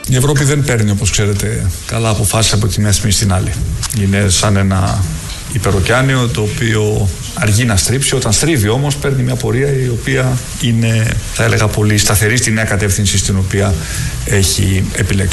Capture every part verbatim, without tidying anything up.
Η Ευρώπη δεν παίρνει, όπως ξέρετε, καλά αποφάσεις από τη μια στιγμή στην άλλη. Είναι σαν ένα υπεροκεάνιο το οποίο αργεί να στρίψει. Όταν στρίβει όμως παίρνει μια πορεία η οποία είναι, θα έλεγα, πολύ σταθερή στη νέα κατεύθυνση στην οποία έχει επιλέξει.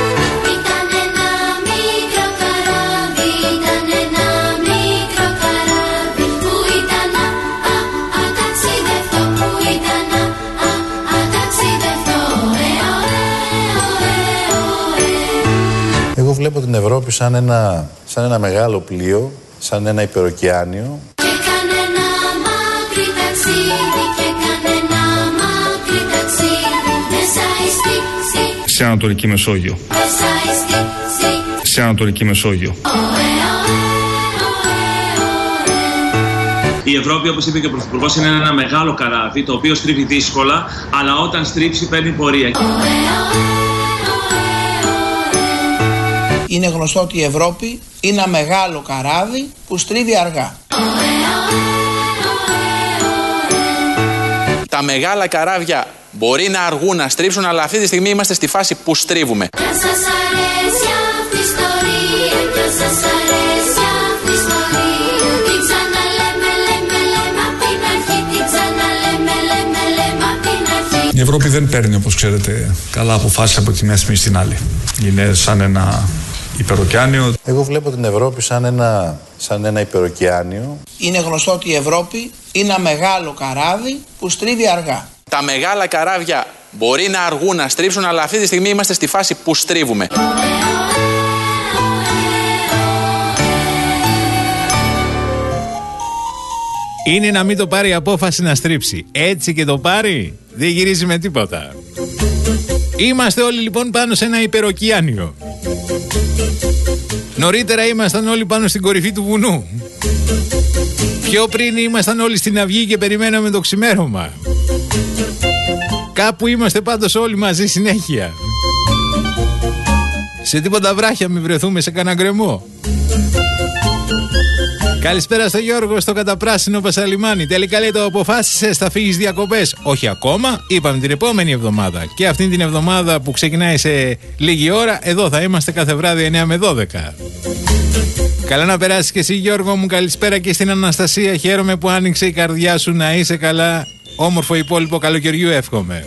Εγώ βλέπω την Ευρώπη σαν ένα, σαν ένα μεγάλο πλοίο, σαν ένα υπεροκεάνιο. Και κανένα μάκρυ ταξίδι, και κανένα μάκρυ ταξίδι, μέσα στη, σε Ανατολική Μεσόγειο. Μέσα στη, σε Ανατολική Μεσόγειο. Η Ευρώπη, όπως είπε και ο Πρωθυπουργός, είναι ένα μεγάλο καράβι το οποίο στρίβει δύσκολα, αλλά όταν στρίψει παίρνει πορεία. Είναι γνωστό ότι η Ευρώπη είναι ένα μεγάλο καράβι που στρίβει αργά. Τα μεγάλα καράβια μπορεί να αργούν να στρίψουν, αλλά αυτή τη στιγμή είμαστε στη φάση που στρίβουμε. Η Ευρώπη δεν παίρνει, όπως ξέρετε, καλά αποφάσεις από τη μια στιγμή στην άλλη. Είναι σαν ένα υπεροκεάνιο. Εγώ βλέπω την Ευρώπη σαν ένα, σαν ένα υπεροκεάνιο. Είναι γνωστό ότι η Ευρώπη είναι ένα μεγάλο καράβι που στρίβει αργά. Τα μεγάλα καράβια μπορεί να αργούν να στρίψουν, αλλά αυτή τη στιγμή είμαστε στη φάση που στρίβουμε. Είναι να μην το πάρει απόφαση να στρίψει. Έτσι και το πάρει, δεν γυρίζει με τίποτα. Είμαστε όλοι λοιπόν πάνω σε ένα υπεροκειάνιο. Νωρίτερα ήμασταν όλοι πάνω στην κορυφή του βουνού. Πιο πριν ήμασταν όλοι στην αυγή και περιμέναμε το ξημέρωμα. Κάπου είμαστε πάντως όλοι μαζί συνέχεια. Σε τίποτα βράχια μην βρεθούμε σε κανένα γκρεμό. Καλησπέρα στο Γιώργο, στο καταπράσινο Πασαλιμάνι. Τελικά λέει το αποφάσισες, θα φύγεις διακοπές. Όχι ακόμα, είπαμε την επόμενη εβδομάδα. Και αυτήν την εβδομάδα που ξεκινάει σε λίγη ώρα, εδώ θα είμαστε κάθε βράδυ εννιά με δώδεκα. Καλά να περάσεις και εσύ Γιώργο μου, καλησπέρα και στην Αναστασία. Χαίρομαι που άνοιξε η καρδιά σου, να είσαι καλά. Όμορφο υπόλοιπο καλοκαιριού εύχομαι.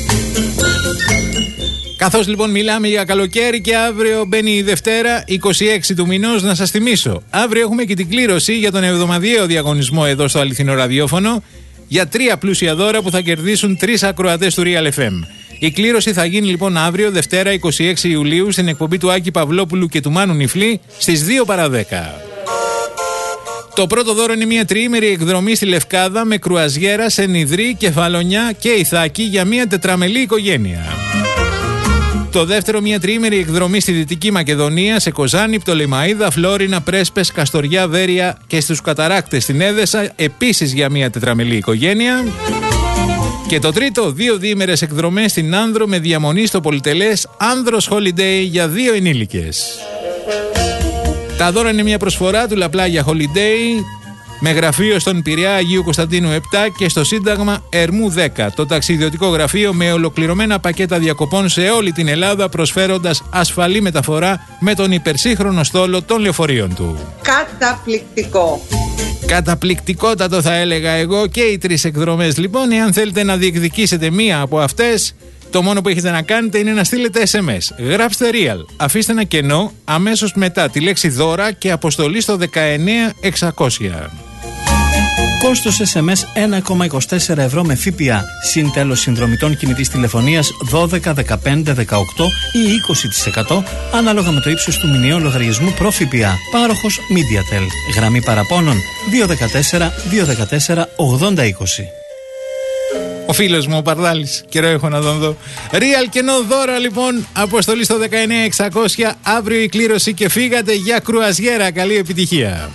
Καθώς λοιπόν μιλάμε για καλοκαίρι και αύριο μπαίνει η Δευτέρα, είκοσι έξι του μηνός, να σας θυμίσω. Αύριο έχουμε και την κλήρωση για τον εβδομαδιαίο διαγωνισμό εδώ στο Αληθινό Ραδιόφωνο για τρία πλούσια δώρα που θα κερδίσουν τρεις ακροατές του Real εφ εμ. Η κλήρωση θα γίνει λοιπόν αύριο, Δευτέρα είκοσι έξι Ιουλίου, στην εκπομπή του Άκη Παυλόπουλου και του Μάνου Νιφλή στις δύο παρά δέκα. Το πρώτο δώρο είναι μια τριήμερη εκδρομή στη Λευκάδα με κρουαζιέρα σε Νιδρή, Κεφαλονιά και Ιθάκη για μια τετραμελή οικογένεια. Το δεύτερο, μια τριήμερη εκδρομή στη Δυτική Μακεδονία, σε Κοζάνη, Πτολεμαΐδα, Φλόρινα, Πρέσπες, Καστοριά, Βέρεια και στους Καταράκτες στην Έδεσα, επίσης για μια τετραμελή οικογένεια. Και το τρίτο, δύο διήμερες εκδρομές στην Άνδρο με διαμονή στο πολυτελές Άνδρος Holiday για δύο ενήλικες. Τα δώρα είναι μια προσφορά του Λαπλάγια Holiday με γραφείο στον Πειραιά Αγίου Κωνσταντίνου επτά και στο Σύνταγμα Ερμού δέκα. Το ταξιδιωτικό γραφείο με ολοκληρωμένα πακέτα διακοπών σε όλη την Ελλάδα, προσφέροντας ασφαλή μεταφορά με τον υπερσύγχρονο στόλο των λεωφορείων του. Καταπληκτικό. Καταπληκτικότατο θα έλεγα εγώ και οι τρεις εκδρομές λοιπόν. Εάν θέλετε να διεκδικήσετε μία από αυτές, το μόνο που έχετε να κάνετε είναι να στείλετε ες εμ ες. Γράψτε Real, αφήστε ένα κενό, αμέσως μετά τη λέξη δώρα και αποστολή στο δεκαεννέα εξακόσια. Κόστος ες εμ ες ένα κόμμα είκοσι τέσσερα ευρώ με ΦΠΑ. Συν τέλος συνδρομητών κινητής τηλεφωνίας δώδεκα, δεκαπέντε, δεκαοκτώ ή είκοσι τοις εκατό ανάλογα με το ύψος του μηνιαίου λογαριασμού προ ΦΠΑ. Πάροχος MediaTel. Γραμμή παραπώνων δύο ένα τέσσερα, δύο ένα τέσσερα, ογδόντα είκοσι. Ο φίλος μου ο Παρδάλης, καιρό έχω να τον δω. Real κενό δώρα λοιπόν, αποστολή στο δεκαεννέα εξακόσια, αύριο η κλήρωση και φύγατε για κρουαζιέρα. Καλή επιτυχία.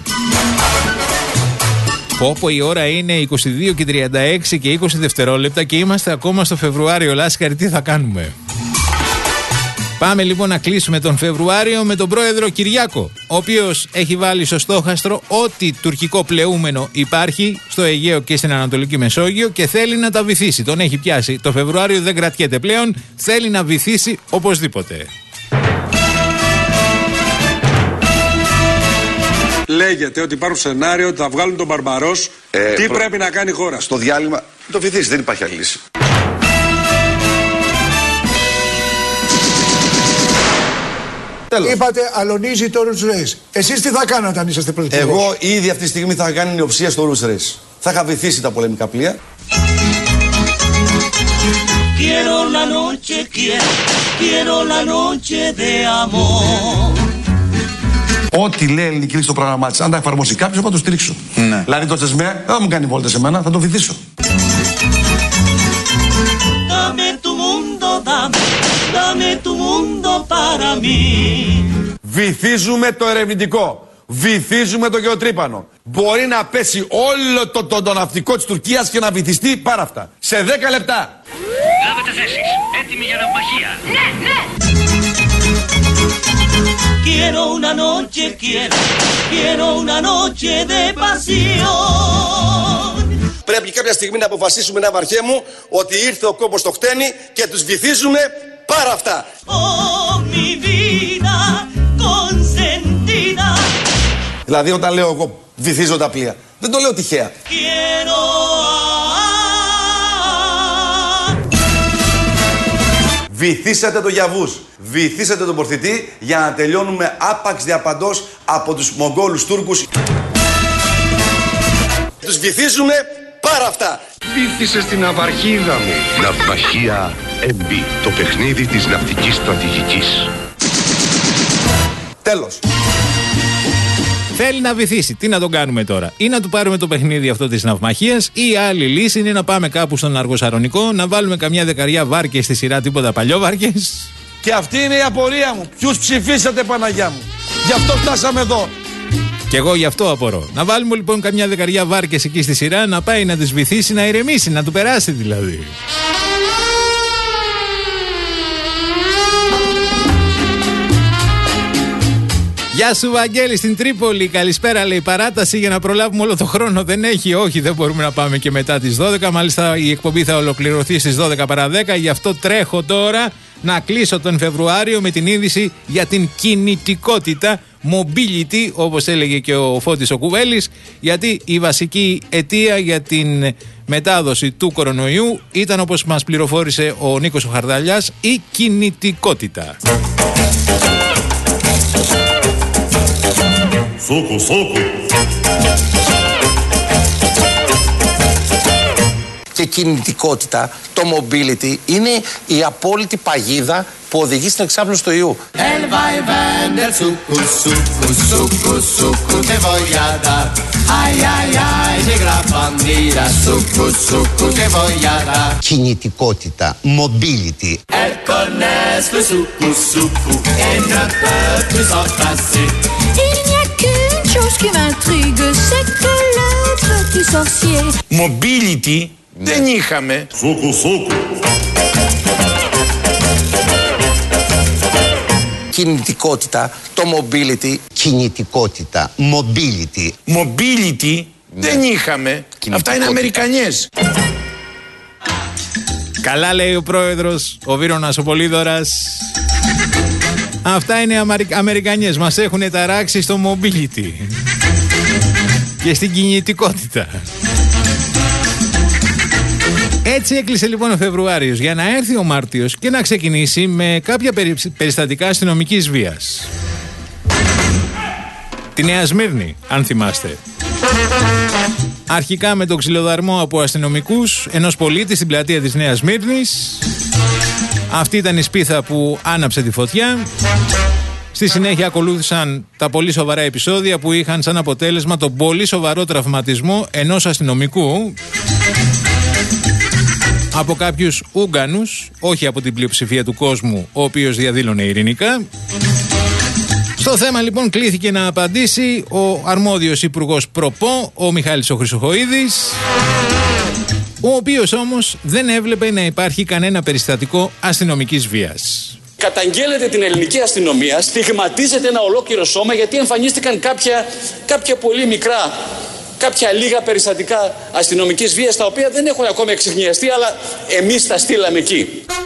Πόπο η ώρα είναι είκοσι δύο και τριάντα έξι και είκοσι δευτερόλεπτα και είμαστε ακόμα στο Φεβρουάριο. Λάσκαρη, τι θα κάνουμε? Πάμε λοιπόν να κλείσουμε τον Φεβρουάριο με τον πρόεδρο Κυριάκο, ο οποίος έχει βάλει στο στόχαστρο ό,τι τουρκικό πλεούμενο υπάρχει στο Αιγαίο και στην Ανατολική Μεσόγειο και θέλει να τα βυθίσει. Τον έχει πιάσει. Το Φεβρουάριο δεν κρατιέται πλέον, θέλει να βυθίσει οπωσδήποτε. Λέγεται ότι υπάρχουν σενάρια ότι θα βγάλουν τον Μπαρμπαρός. Ε, Τι προ... πρέπει να κάνει η χώρα? Στο διάλειμμα το βυθίσει, δεν υπάρχει άλλη λύση. Τέλος. Είπατε αλωνίζει το Roots Race. Εσείς τι θα κάνατε αν είσαστε πρωθυπουργός? Εγώ ήδη αυτή τη στιγμή θα κάνει νεοψία στο Roots Race. Θα είχα βυθίσει τα πολεμικά πλοία. Ό,τι λέει η ελληνική λύση στο πρόγραμμά της, αν τα εφαρμόσει κάποιος, θα το στηρίξω. Ναι. Δηλαδή το ΤΣΕΣΜΕ δεν θα μου κάνει βόλτες σε μένα, θα το βυθίσω. Βυθίζουμε το ερευνητικό. Βυθίζουμε το γεωτρύπανο. Μπορεί να πέσει όλο το, το, το ναυτικό της Τουρκίας και να βυθιστεί πάρα αυτά. Σε δέκα λεπτά. Λάβετε θέσεις. Έτοιμοι για ναυμαχία. Ναι, ναι. Quiero una noche, quiero, quiero una noche de pasión. Πρέπει κάποια στιγμή να αποφασίσουμε, ένα βαρχέ μου, ότι ήρθε ο κόμπος στο χτένι και τους βυθίζουμε πάρα αυτά. Oh, mi vida consentida. Δηλαδή όταν λέω εγώ βυθίζω τα πλοία, δεν το λέω τυχαία. Βυθίσατε το Γιαβούς, βυθίσατε τον Πορθητή για να τελειώνουμε άπαξ διαπαντός από τους Μογγόλους Τούρκους. Τους βυθίζουμε πάρα αυτά. Βύθισε στην ναυαρχίδα μου. Ναυμαχία εμ μπι, το παιχνίδι της ναυτικής στρατηγικής. Τέλος. Θέλει να βυθίσει. Τι να τον κάνουμε τώρα? Ή να του πάρουμε το παιχνίδι αυτό της ναυμαχίας, ή η άλλη λύση είναι να πάμε κάπου στον Αργοσαρονικό, να βάλουμε καμιά δεκαριά βάρκες στη σειρά, τίποτα παλιόβαρκες. Και αυτή είναι η απορία μου. Ποιους ψηφίσατε, Παναγιά μου? Γι' αυτό φτάσαμε εδώ. Κι εγώ γι' αυτό απορώ. Να βάλουμε λοιπόν καμιά δεκαριά βάρκες εκεί στη σειρά, να πάει να τις βυθίσει, να ηρεμήσει, να του περάσει δηλαδή. Γεια σου Βαγγέλη στην Τρίπολη, καλησπέρα, λέει. Παράταση για να προλάβουμε όλο το χρόνο δεν έχει? Όχι, δεν μπορούμε να πάμε και μετά τις δώδεκα. Μάλιστα η εκπομπή θα ολοκληρωθεί στις δώδεκα παρά δέκα. Γι' αυτό τρέχω τώρα να κλείσω τον Φεβρουάριο με την είδηση για την κινητικότητα, mobility, όπως έλεγε και ο Φώτης ο Κουβέλης, γιατί η βασική αιτία για την μετάδοση του κορονοϊού ήταν, όπως μας πληροφόρησε ο Νίκος ο Χαρδαλιάς, η κινητικότητα. Σούκου, σούκου. Και κινητικότητα, το mobility, είναι η απόλυτη παγίδα που οδηγεί στην εξάπλωση του ιού. Κινητικότητα, mobility. Mobility δεν είχαμε. Σούκου, σούκου. Κινητικότητα, το mobility. Κινητικότητα, mobility. Mobility δεν είχαμε. Αυτά είναι Αμερικανιές. Καλά λέει ο πρόεδρος, ο Βίρονας ο Πολύδωρας. Αυτά είναι Αμερι... Αμερικανιές. Μας έχουν ταράξει στο mobility και στην κινητικότητα. Έτσι έκλεισε λοιπόν ο Φεβρουάριος για να έρθει ο Μάρτιος και να ξεκινήσει με κάποια περιστατικά αστυνομικής βίας. Τη Νέα Σμύρνη, αν θυμάστε. Αρχικά με τον ξυλοδαρμό από αστυνομικούς ενός πολίτη στην πλατεία της Νέας Σμύρνης. Αυτή ήταν η σπίθα που άναψε τη φωτιά. Στη συνέχεια ακολούθησαν τα πολύ σοβαρά επεισόδια που είχαν σαν αποτέλεσμα τον πολύ σοβαρό τραυματισμό ενός αστυνομικού από κάποιους Ούγγανους, όχι από την πλειοψηφία του κόσμου, ο οποίος διαδήλωνε ειρηνικά. Στο θέμα λοιπόν κλήθηκε να απαντήσει ο αρμόδιος υπουργός Προπό, ο Μιχάλης ο Χρυσοχοΐδης, ο οποίος όμως δεν έβλεπε να υπάρχει κανένα περιστατικό αστυνομικής βίας. Καταγγέλλετε την ελληνική αστυνομία, στιγματίζετε ένα ολόκληρο σώμα γιατί εμφανίστηκαν κάποια, κάποια πολύ μικρά, κάποια λίγα περιστατικά αστυνομικής βίας τα οποία δεν έχουν ακόμα εξεχνιαστεί, αλλά εμείς τα στείλαμε εκεί.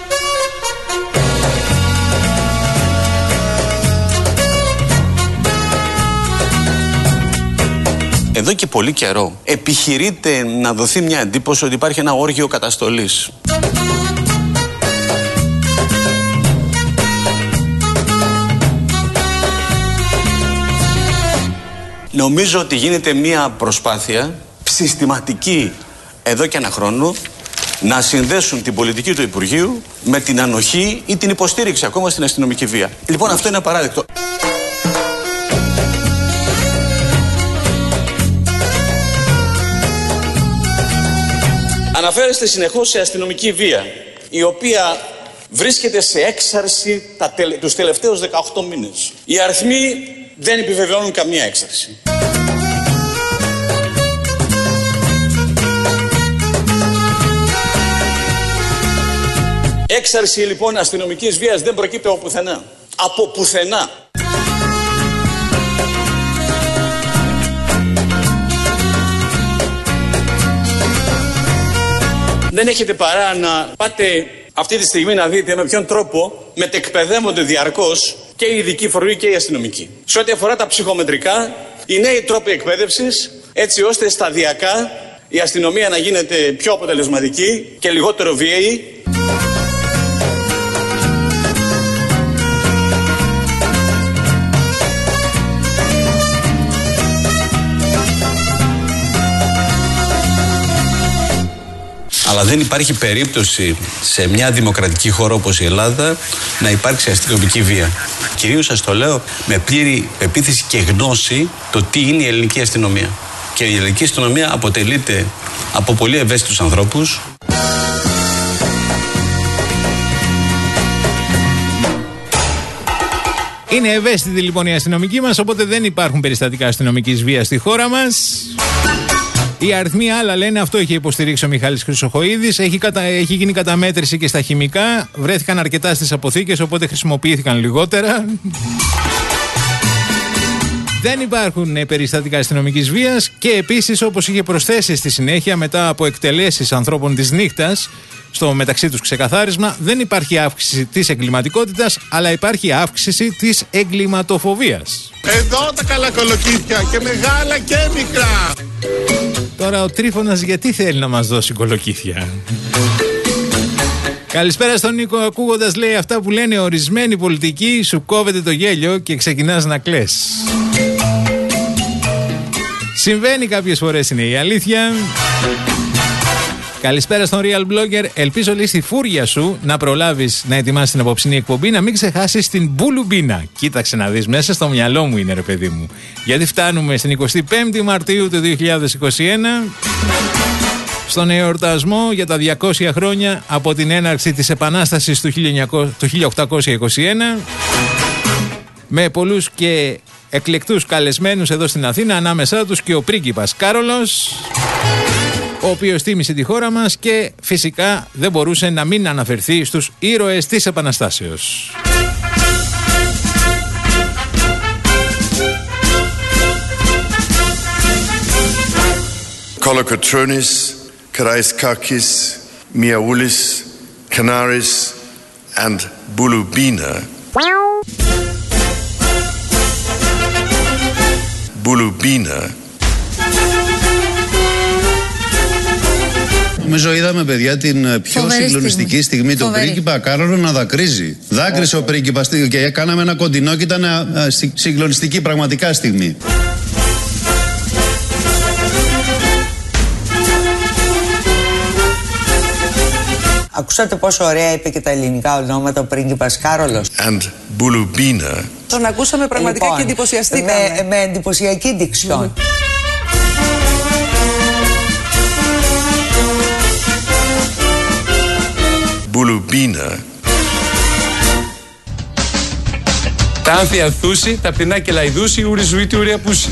Εδώ και πολύ καιρό επιχειρείται να δοθεί μια εντύπωση ότι υπάρχει ένα όργιο καταστολής. Νομίζω ότι γίνεται μια προσπάθεια συστηματική εδώ και ένα χρόνο να συνδέσουν την πολιτική του Υπουργείου με την ανοχή ή την υποστήριξη ακόμα στην αστυνομική βία. Λοιπόν, αυτό είναι απαράδεκτο. Αναφέρεστε συνεχώς σε αστυνομική βία, η οποία βρίσκεται σε έξαρση τα τελε... τους τελευταίους δεκαοκτώ μήνες. Οι αριθμοί δεν επιβεβαιώνουν καμία έξαρση. Έξαρση λοιπόν αστυνομικής βίας δεν προκύπτει από πουθενά. Από πουθενά. Δεν έχετε παρά να πάτε αυτή τη στιγμή να δείτε με ποιον τρόπο μετεκπαιδεύονται διαρκώς και οι ειδικοί φορεί και οι αστυνομικοί. Σε ό,τι αφορά τα ψυχομετρικά, οι νέοι τρόποι εκπαίδευσης, έτσι ώστε σταδιακά η αστυνομία να γίνεται πιο αποτελεσματική και λιγότερο βίαιη. Αλλά δεν υπάρχει περίπτωση σε μια δημοκρατική χώρα όπως η Ελλάδα να υπάρξει αστυνομική βία. Κυρίως σας το λέω με πλήρη πεποίθηση και γνώση το τι είναι η ελληνική αστυνομία. Και η ελληνική αστυνομία αποτελείται από πολύ ευαίσθητους ανθρώπους. Είναι ευαίσθητη λοιπόν η αστυνομική μας, οπότε δεν υπάρχουν περιστατικά αστυνομικής βίας στη χώρα μας. Οι αριθμοί άλλα λένε, αυτό είχε υποστηρίξει ο Μιχάλης Χρυσοχοΐδης. Έχει, κατα... έχει γίνει καταμέτρηση και στα χημικά. Βρέθηκαν αρκετά στις αποθήκες, οπότε χρησιμοποιήθηκαν λιγότερα. Δεν υπάρχουν περιστατικά αστυνομικής βίας και επίσης, όπως είχε προσθέσει στη συνέχεια μετά από εκτελέσεις ανθρώπων της νύχτας, στο μεταξύ τους ξεκαθάρισμα, δεν υπάρχει αύξηση της εγκληματικότητας, αλλά υπάρχει αύξηση της εγκληματοφοβίας. Εδώ τα καλά κολοκύθια και μεγάλα και μικρά. Τώρα ο Τρίφωνας γιατί θέλει να μας δώσει κολοκύθια? Καλησπέρα στον Νίκο, ακούγοντας λέει αυτά που λένε ορισμένοι πολιτικοί, σου κόβεται το γέλιο και ξεκινάς να κλαις. Συμβαίνει κάποιες φορές, είναι η αλήθεια. Καλησπέρα στον Real Blogger. Ελπίζω λέει στη φούρια σου να προλάβεις να ετοιμάσεις την απόψινή εκπομπή, να μην ξεχάσεις την Μπουλουμπίνα. Κοίταξε να δεις, μέσα στο μυαλό μου είναι ρε παιδί μου. Γιατί φτάνουμε στην εικοστή πέμπτη Μαρτίου του δύο χιλιάδες είκοσι ένα, στον εορτασμό για τα διακόσια χρόνια από την έναρξη της Επανάστασης του χίλια οκτακόσια είκοσι ένα, με πολλούς και εκλεκτούς καλεσμένους εδώ στην Αθήνα, ανάμεσά τους και ο πρίγκιπας Κάρολος, ο οποίος τίμησε τη χώρα μας και φυσικά δεν μπορούσε να μην αναφερθεί στους ήρωες της Επαναστάσεως. Kolokotronis, Karaiskakis, Miaoulis, Canaris and Bulubina. Bulubina. Νομίζω είδαμε, παιδιά, την πιο Φοβερή συγκλονιστική στιγμή, στιγμή τον πρίγκιπα Κάρολο να δακρύζει. Δάκρυσε ο πρίγκιπας και κάναμε ένα κοντινό και ήταν συγκλονιστική πραγματικά στιγμή. Ακούσατε πόσο ωραία είπε και τα ελληνικά ονόματα ο πρίγκιπας Κάρολος. And Bulubina. Τον ακούσαμε πραγματικά λοιπόν, και εντυπωσιαστήκαμε. Με, με εντυπωσιακή δικτυόν. Bulubina. Τα άνθια θούση, τα πτηνά και λαϊδούση, ούρι ζουίτη, ούρι απούση.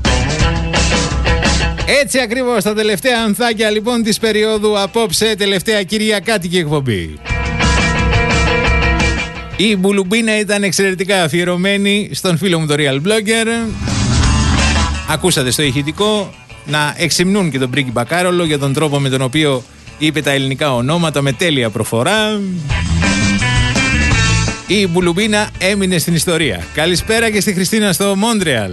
Έτσι ακριβώς τα τελευταία ανθάκια λοιπόν της περίοδου απόψε, τελευταία κυριακάτικη εκπομπή. Η Μπουλουμπίνα ήταν εξαιρετικά αφιερωμένη στον φίλο μου το Real Blogger. Ακούσατε στο ηχητικό να εξυμνούν και τον πρίγκιπα Κάρολο για τον τρόπο με τον οποίο είπε τα ελληνικά ονόματα με τέλεια προφορά. Η Μπουλουμπίνα έμεινε στην ιστορία. Καλησπέρα και στη Χριστίνα στο Μόντρεαλ.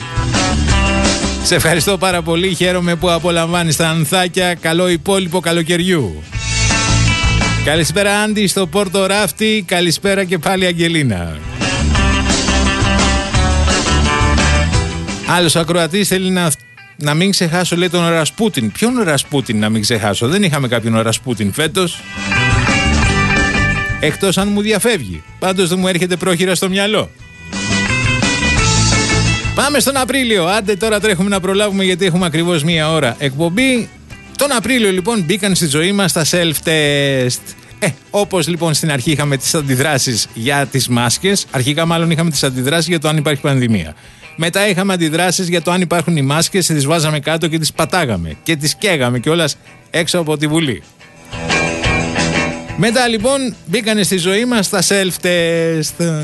Σε ευχαριστώ πάρα πολύ. Χαίρομαι που απολαμβάνεις τα ανθάκια. Καλό υπόλοιπο καλοκαιριού. Καλησπέρα Άντι στο Πόρτο Ράφτη. Καλησπέρα και πάλι Αγγελίνα. Άλλος ακροατής θέλει να, να μην ξεχάσω, λέει, τον Ρασπούτιν. Ποιον Ρασπούτιν να μην ξεχάσω? Δεν είχαμε κάποιον Ρασπούτιν φέτος. Εκτός αν μου διαφεύγει. Πάντως δεν μου έρχεται πρόχειρα στο μυαλό. Πάμε στον Απρίλιο. Άντε τώρα τρέχουμε να προλάβουμε γιατί έχουμε ακριβώς μία ώρα εκπομπή. Τον Απρίλιο λοιπόν μπήκαν στη ζωή μας τα self-test. Ε, όπως λοιπόν στην αρχή είχαμε τις αντιδράσεις για τις μάσκες. Αρχικά μάλλον είχαμε τις αντιδράσεις για το αν υπάρχει πανδημία. Μετά είχαμε αντιδράσεις για το αν υπάρχουν οι μάσκες. Τις βάζαμε κάτω και τις πατάγαμε. Και τις καίγαμε κιόλας έξω από τη Βουλή. Μετά λοιπόν μπήκανε στη ζωή μας τα self-test.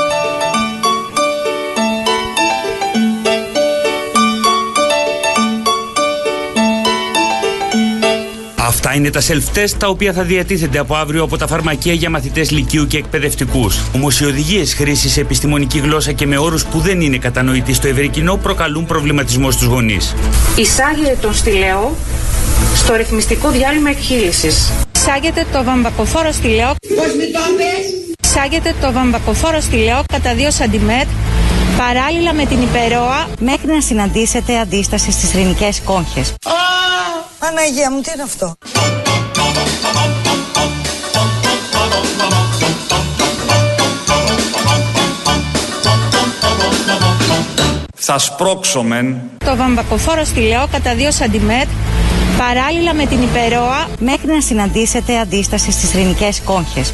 Αυτά είναι τα self-test τα οποία θα διατίθενται από αύριο από τα φαρμακεία για μαθητές λυκείου και εκπαιδευτικούς. Όμως οι οδηγίες χρήσης σε επιστημονική γλώσσα και με όρους που δεν είναι κατανοητοί στο ευρύ κοινό προκαλούν προβληματισμό στους γονείς. Εισάγεται τον στυλαίο στο ρυθμιστικό διάλειμμα εκχύλησης. Εισάγεται το βαμβακοφόρο στυλαίο. Πώς μη το πες? Εισάγεται το βαμβακοφόρο στυλαίο κατά δύο σαντιμέτρα παράλληλα με την υπερόα μέχρι να συναντήσετε αντίσταση στις ρηνικές κόγχες. Παναγία μου, τι είναι αυτό? Θα σπρώξομεν το βαμβακοφόρο στυλαίο κατά δύο σαντιμέτρα παράλληλα με την υπερόα μέχρι να συναντήσετε αντίσταση στις ρηνικές κόγχες.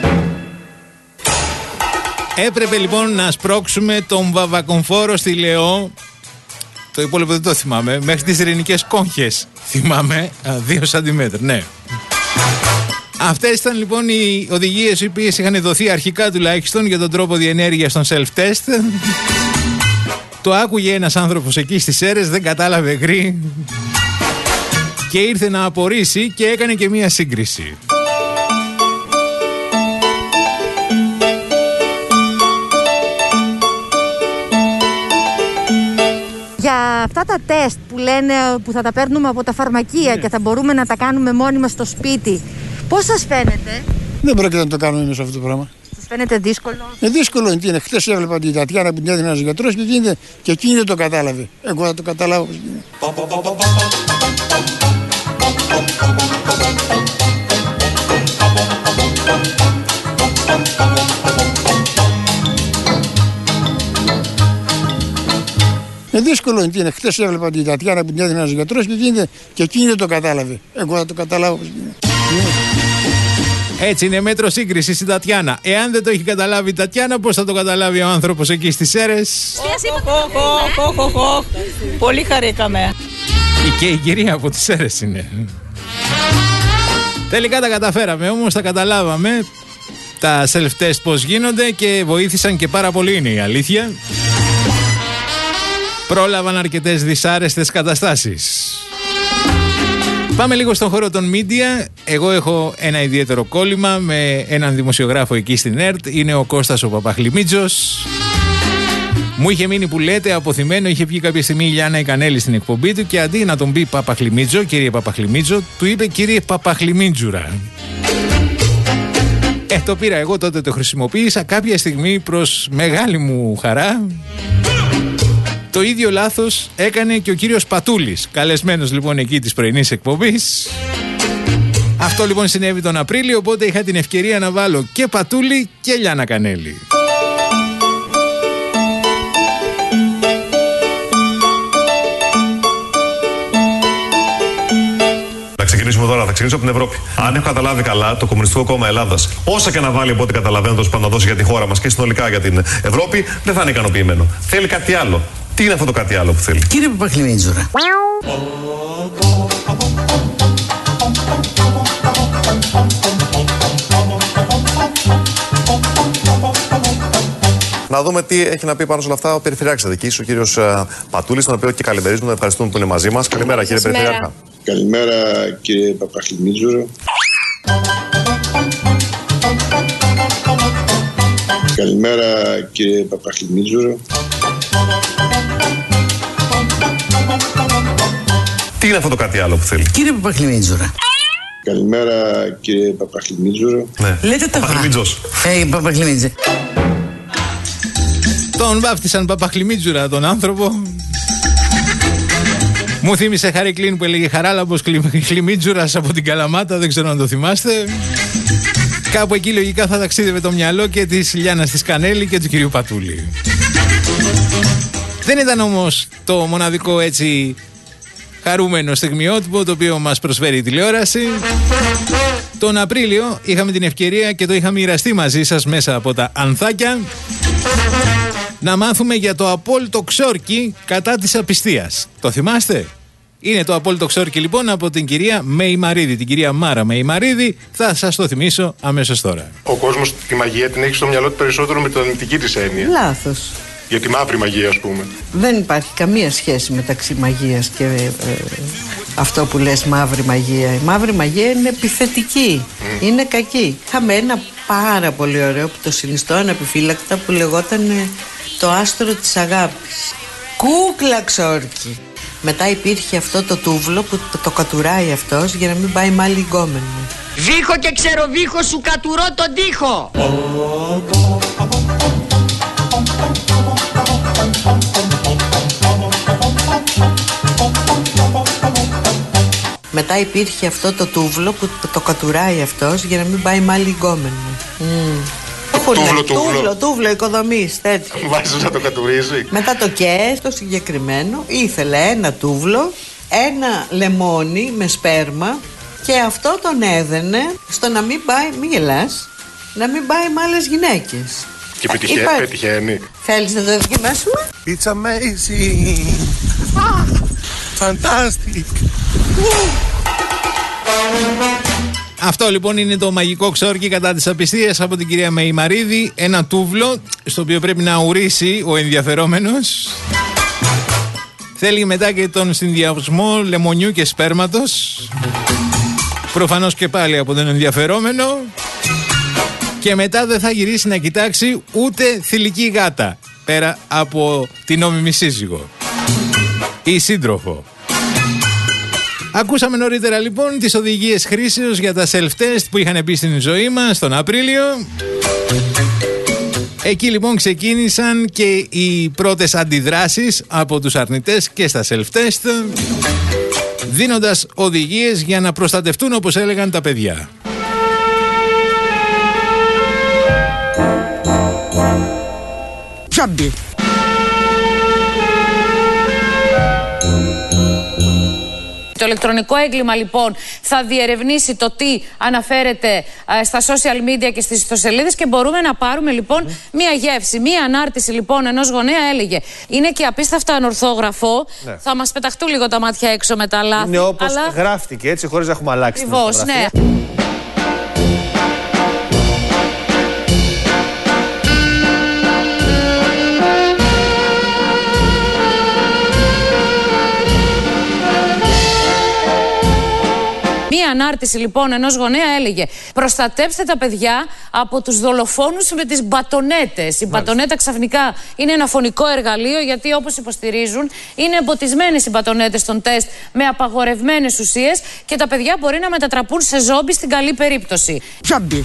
Έπρεπε λοιπόν να σπρώξουμε τον βαμβακοφόρο στυλαίο. Το υπόλοιπο δεν το θυμάμαι. Μέχρι τις ειρηνικές κόγχες θυμάμαι. Δύο σαντιμέτρα, ναι. Αυτές ήταν λοιπόν οι οδηγίες οι οποίες είχαν δοθεί αρχικά τουλάχιστον για τον τρόπο διενέργειας των self-test. Το άκουγε ένας άνθρωπος εκεί στις Σέρρες, δεν κατάλαβε γρή και ήρθε να απορρίσει και έκανε και μία σύγκριση. Για αυτά τα τεστ που λένε που θα τα παίρνουμε από τα φαρμακεία και θα μπορούμε να τα κάνουμε μόνοι μας στο σπίτι, πώς σας φαίνεται? Δεν πρόκειται να το κάνουμε εμείς αυτό το πράγμα. Σας φαίνεται δύσκολο? Ε, δύσκολο είναι. είναι. Χθες έβλεπα την Τατιάνα που την έδινε ένας γιατρός και, γίνεται, και εκείνη δεν το κατάλαβε. Εγώ θα το καταλάβω πώς γίνεται. Ε, δύσκολο είναι. είναι. Χθες έβλεπα την Τατιάνα που την έδινε ένας γιατρός και, γίνεται, και εκείνη δεν το κατάλαβε. Εγώ θα το καταλάβω πώς γίνεται. Έτσι είναι μέτρο σύγκριση η Τατιάνα. Εάν δεν το έχει καταλάβει η Τατιάνα, πώς θα το καταλάβει ο άνθρωπος εκεί στις Σέρρες? Πολύ χαρήκαμε. Και η κυρία από τις Σέρρες είναι. Τελικά τα καταφέραμε, όμως τα καταλάβαμε τα self-test πώς γίνονται και βοήθησαν και πάρα πολύ, είναι η αλήθεια. Πρόλαβαν αρκετές δυσάρεστες καταστάσεις. Πάμε λίγο στον χώρο των media. Εγώ έχω ένα ιδιαίτερο κόλλημα με έναν δημοσιογράφο εκεί στην ΕΡΤ. Είναι ο Κώστας ο Παπαχλημίτζος. Μου είχε μείνει που λέτε αποθυμένο. Είχε βγει κάποια στιγμή η Λιάννα Ικανέλη στην εκπομπή του και αντί να τον πει Παπαχλημίτζο, κύριε Παπαχλημίτζο, του είπε κύριε Παπαχλημίτζουρα. Ε, το πήρα εγώ τότε, το χρησιμοποίησα. Κάποια στιγμή προς μεγάλη μου χαρά το ίδιο λάθος έκανε και ο κύριος Πατούλης, καλεσμένος λοιπόν εκεί της πρωινής εκπομπής. Αυτό λοιπόν συνέβη τον Απρίλιο, οπότε είχα την ευκαιρία να βάλω και Πατούλη και Λιάννα Κανέλη. Θα ξεκινήσουμε τώρα, θα ξεκινήσω από την Ευρώπη. Αν έχω καταλάβει καλά, το Κομμουνιστικό Κόμμα Ελλάδας, όσα και να βάλει από ό,τι καταλαβαίνω, τόσο πάνω να δώσει για τη χώρα μας και συνολικά για την Ευρώπη, δεν θα είναι ικανοποιημένο. Θέλει κάτι άλλο. Τι είναι αυτό το κάτι άλλο που θέλει? Κύριε Παπαχλημίτζουρα. Να δούμε τι έχει να πει πάνω σε όλα αυτά ο Περιφερειάρχης Αττικής, ο κύριος Πατούλης, τον οποίο και καλημερίζουμε, τον ευχαριστούμε που είναι μαζί μας. Καλημέρα, κύριε Περιφερειάρχα. Καλημέρα, κύριε Παπαχλημίτζουρο. Καλημέρα, κύριε Παπαχλημίτζουρο. Τι είναι αυτό το κάτι άλλο που θέλει? Κύριε Παπαχλημίτζουρα. Καλημέρα, κύριε Παπαχλημίτζουρο. Ναι. Λέτε τα Παπαχλημίτζος. Ε, Παπαχλημίτζε. Τον βάφτισαν Παπαχλημίτζουρα τον άνθρωπο. Μου θύμισε Χάρη Κλίν που έλεγε Χαράλαμπος Χλημίτζουρας από την Καλαμάτα, δεν ξέρω αν το θυμάστε. Κάπου εκεί λογικά θα ταξίδευε το μυαλό και της Λιάννας της Κανέλη και του κυρίου Πατούλη. Δεν ήταν όμως το μοναδικό έτσι χαρούμενο στιγμιότυπο το οποίο μας προσφέρει η τηλεόραση. Τον Απρίλιο είχαμε την ευκαιρία και το είχαμε μοιραστεί μαζί σας μέσα από τα ανθάκια να μάθουμε για το απόλυτο ξόρκι κατά της απιστίας. Το θυμάστε? Είναι το απόλυτο ξόρκι λοιπόν από την κυρία Μεϊμαρίδη, την κυρία Μάρα Μεϊμαρίδη. Θα σας το θυμίσω αμέσως τώρα. Ο κόσμος τη μαγεία την έχει στο μυαλό του περισσότερο με την αρνητική της έννοια. Λάθος. Για τη μαύρη μαγεία, ας πούμε. Δεν υπάρχει καμία σχέση μεταξύ μαγείας και ε, αυτό που λες μαύρη μαγεία. Η μαύρη μαγεία είναι επιθετική, mm. είναι κακή. Είχαμε ένα πάρα πολύ ωραίο που το συνιστώ αναπιφύλακτα που λεγόταν ε, το άστρο της αγάπης. Κούκλα ξόρκι. Μετά υπήρχε αυτό το τούβλο που το, το κατουράει αυτός για να μην πάει μάλλη γκόμενο. Βήχο και ξεροβήχο σου κατουρώ τον τοίχο. Μετά υπήρχε αυτό το τούβλο που το, το κατουράει αυτός για να μην πάει μάλλη γκόμενο. Mm. Τούβλο, τούβλο. Τούβλο, τούβλο οικοδομής, τέτοιο. Βάζεις να το κατουρίζει. Μετά το και, το συγκεκριμένο, ήθελε ένα τούβλο, ένα λεμόνι με σπέρμα και αυτό τον έδαινε στο να μην πάει, μη γελάς, να μην πάει με άλλες γυναίκες. Και πετυχε, Υπά... πετυχαίνει. Θέλεις να το δοκιμάσουμε? It's amazing. Fantastic. Αυτό λοιπόν είναι το μαγικό ξόρκι κατά της απιστίας από την κυρία Μεϊμαρίδη. Ένα τούβλο στο οποίο πρέπει να ουρήσει ο ενδιαφερόμενος. Θέλει μετά και τον συνδυασμό λεμονιού και σπέρματος. Προφανώς και πάλι από τον ενδιαφερόμενο. Και μετά δεν θα γυρίσει να κοιτάξει ούτε θηλυκή γάτα πέρα από την νόμιμη σύζυγο ή σύντροφο. Ακούσαμε νωρίτερα λοιπόν τις οδηγίες χρήσεως για τα self-test που είχαν μπει στην ζωή μας τον Απρίλιο. Εκεί λοιπόν ξεκίνησαν και οι πρώτες αντιδράσεις από τους αρνητές και στα self-test, δίνοντας οδηγίες για να προστατευτούν όπως έλεγαν τα παιδιά. Τζάμπι. Το ηλεκτρονικό έγκλημα λοιπόν θα διερευνήσει το τι αναφέρεται ε, στα social media και στις ιστοσελίδες και μπορούμε να πάρουμε λοιπόν mm. μία γεύση. Μία ανάρτηση λοιπόν ενός γονέα έλεγε είναι και απίστευτα ανορθόγραφο, ναι. θα μας πεταχτούν λίγο τα μάτια έξω με τα λάθη. Είναι όπως αλλά... γράφτηκε έτσι χωρίς να έχουμε αλλάξει την Ακριβώς, ναι. Μία ανάρτηση λοιπόν ενός γονέα έλεγε προστατέψτε τα παιδιά από τους δολοφόνους με τις μπατονέτες. Η μπατονέτα ξαφνικά είναι ένα φωνικό εργαλείο γιατί όπως υποστηρίζουν είναι εμποτισμένες οι μπατονέτες των τεστ με απαγορευμένες ουσίες και τα παιδιά μπορεί να μετατραπούν σε ζόμπι στην καλή περίπτωση. Ζόμπι.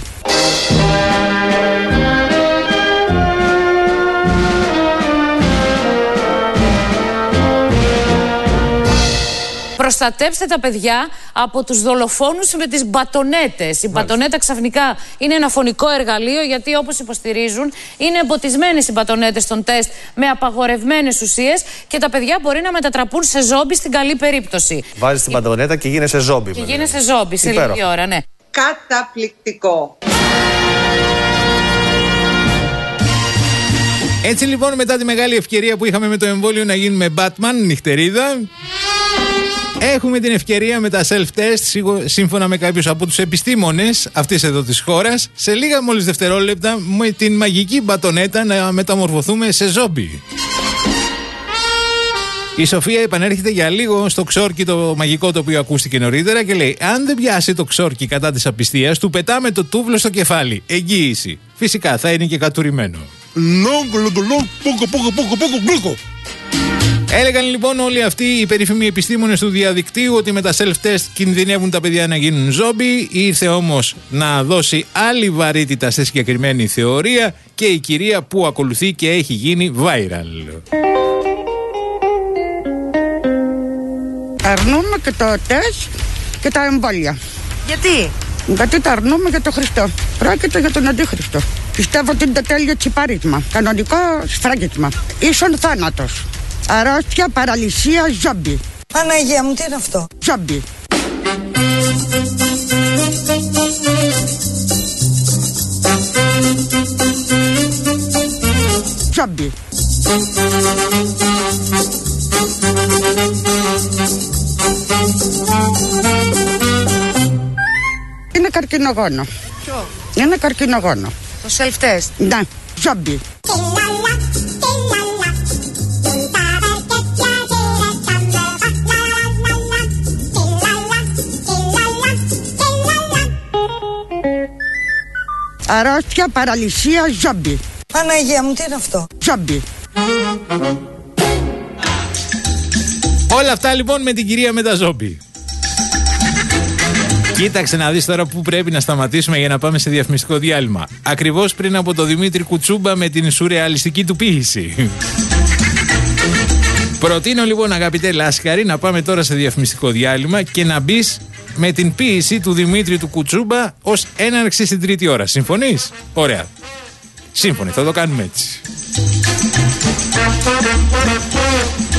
Προστατέψτε τα παιδιά από τους δολοφόνους με τις μπατονέτες. Η μπατονέτα ξαφνικά είναι ένα φωνικό εργαλείο γιατί όπως υποστηρίζουν είναι εμποτισμένες οι μπατονέτες των τεστ με απαγορευμένες ουσίες και τα παιδιά μπορεί να μετατραπούν σε ζόμπι στην καλή περίπτωση. Βάζεις την μπατονέτα και γίνεσαι ζόμπι. Και γίνεσαι ζόμπι σε λίγη ώρα, ναι. Καταπληκτικό. Έτσι λοιπόν μετά τη μεγάλη ευκαιρία που είχαμε με το εμβόλιο να γίνουμε Batman, νυχτερίδα, Έχουμε την ευκαιρία με τα self-test, σύμφωνα με κάποιους από τους επιστήμονες αυτής εδώ της χώρας, σε λίγα μόλις δευτερόλεπτα με την μαγική μπατονέτα να μεταμορφωθούμε σε ζόμπι. Η Σοφία επανέρχεται για λίγο στο ξόρκι το μαγικό το οποίο ακούστηκε νωρίτερα και λέει: αν δεν πιάσει το ξόρκι κατά της απιστίας, του πετάμε το τούβλο στο κεφάλι. Εγγύηση. Φυσικά θα είναι και κατουρημένο. Έλεγαν λοιπόν όλοι αυτοί οι περίφημοι επιστήμονες του διαδικτύου ότι με τα self-test κινδυνεύουν τα παιδιά να γίνουν ζόμπι. Ήρθε όμως να δώσει άλλη βαρύτητα στη συγκεκριμένη θεωρία και η κυρία που ακολουθεί και έχει γίνει viral. Αρνούμε και το τεστ και τα εμβόλια. Γιατί? Γιατί τα αρνούμε για τον Χριστό. Πρόκειται για τον Αντίχριστο. Πιστεύω ότι είναι τέλειο τσιπάρισμα. Κανονικό σφράγισμα. Ίσον θάνατος. Αρρώστια, παραλυσία, ζόμπι. Παναγία μου, τι είναι αυτό? Ζόμπι. Ζόμπι. Είναι καρκινογόνο. Ποιο? Είναι καρκινογόνο. Το self-test. Ναι, ζόμπι. Αρρώστια, παραλυσία, ζόμπι. Παναγία μου, τι είναι αυτό? Ζόμπι. Όλα αυτά λοιπόν με την κυρία με τα ζόμπι. Κοίταξε να δεις τώρα που πρέπει να σταματήσουμε για να πάμε σε διαφημιστικό διάλειμμα. Ακριβώς πριν από το Δημήτρη Κουτσούμπα με την σουρεαλιστική του ποίηση. Προτείνω λοιπόν, αγαπητέ Λάσκαρη, να πάμε τώρα σε διαφημιστικό διάλειμμα και να μπεις με την ποίηση του Δημήτρη του Κουτσούμπα ως έναρξη στην τρίτη ώρα. Συμφωνείς? Ωραία. Σύμφωνοι, θα το κάνουμε έτσι.